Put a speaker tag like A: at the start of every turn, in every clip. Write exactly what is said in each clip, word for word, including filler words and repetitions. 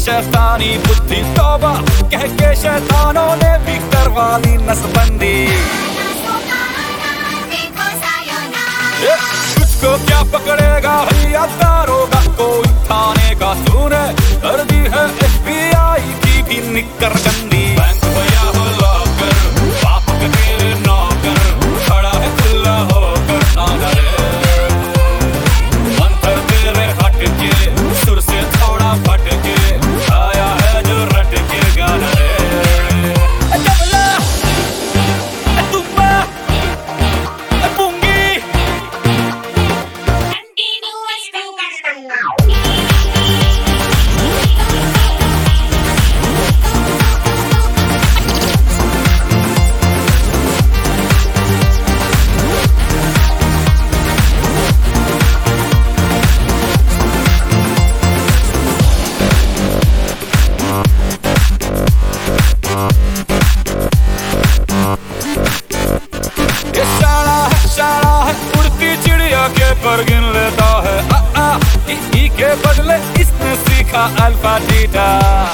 A: शैतानी बुद्धि तौबा कह के शैतानों ने भी करवा ली नसबंदी। तुझको क्या पकड़ेगा भैया दारोगा कोई थाने का, तूने कर दी है एफ बी आई की भी निकर गंदी। बैंक भैया हो लॉकर बाप के तेरे नौकर, खड़ा है खुला होकर ना डरे, मंत्र तेरे हट के सुर से थोड़ा फट के आया है जो रट के गाना रे। डबला तुम्बा पुंगी पर गिन लेता है आ आ ई, ई के बदले इसने सीखा अल्फा बीटा।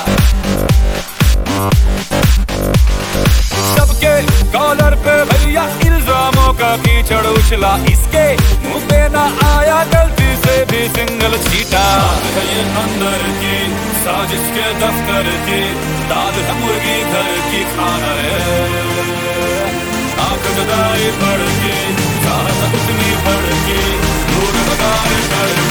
A: सबके कॉलर पे भैया इल्जामों का कीचड़ उछला, इसके मुंह पे ना आया गलती से भी सिंगल छीटा। है ये अंदर की साजिश के दफ्तर की, दाद है मुर्गी घर की खाना है, आंख जुदाई पड़ के साहस उतनी पड़ के दूर बगार कर